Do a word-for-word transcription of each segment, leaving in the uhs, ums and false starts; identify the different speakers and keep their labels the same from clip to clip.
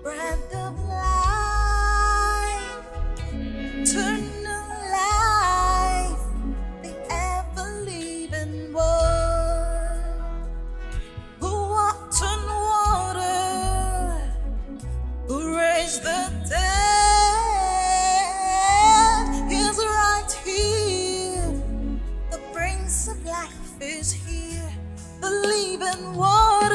Speaker 1: breath of life, eternal life, the ever-living Word, who walked on water, who raised the dead, is right here. The Prince of Life is here, the living water.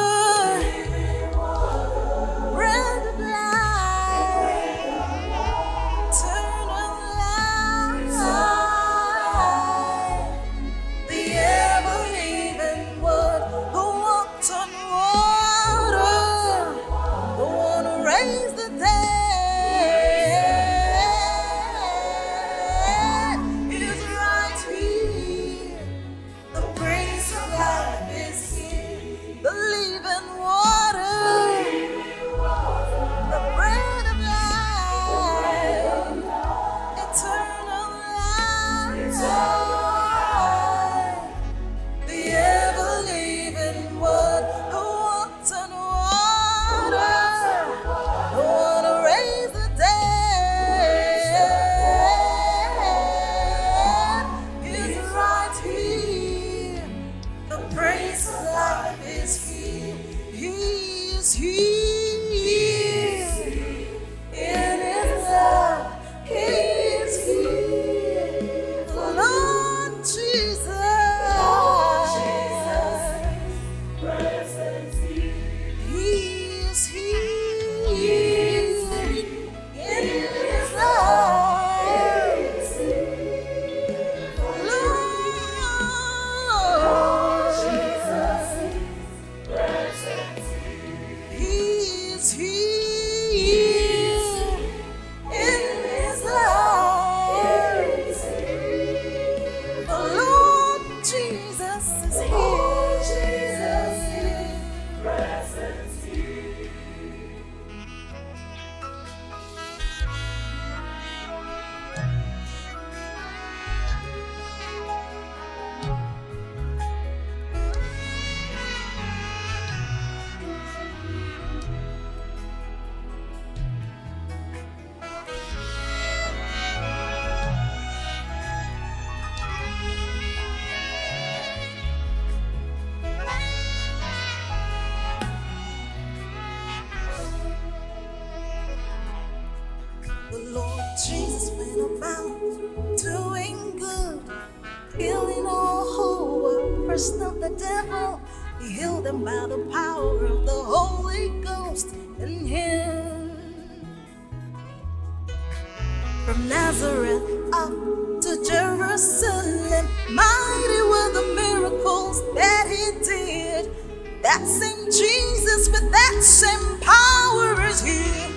Speaker 1: The Lord Jesus went about doing good, healing all who were oppressed of the devil. He healed them by the power of the Holy Ghost in Him. From Nazareth up to Jerusalem, mighty were the miracles that He did. That same Jesus with that same power is here.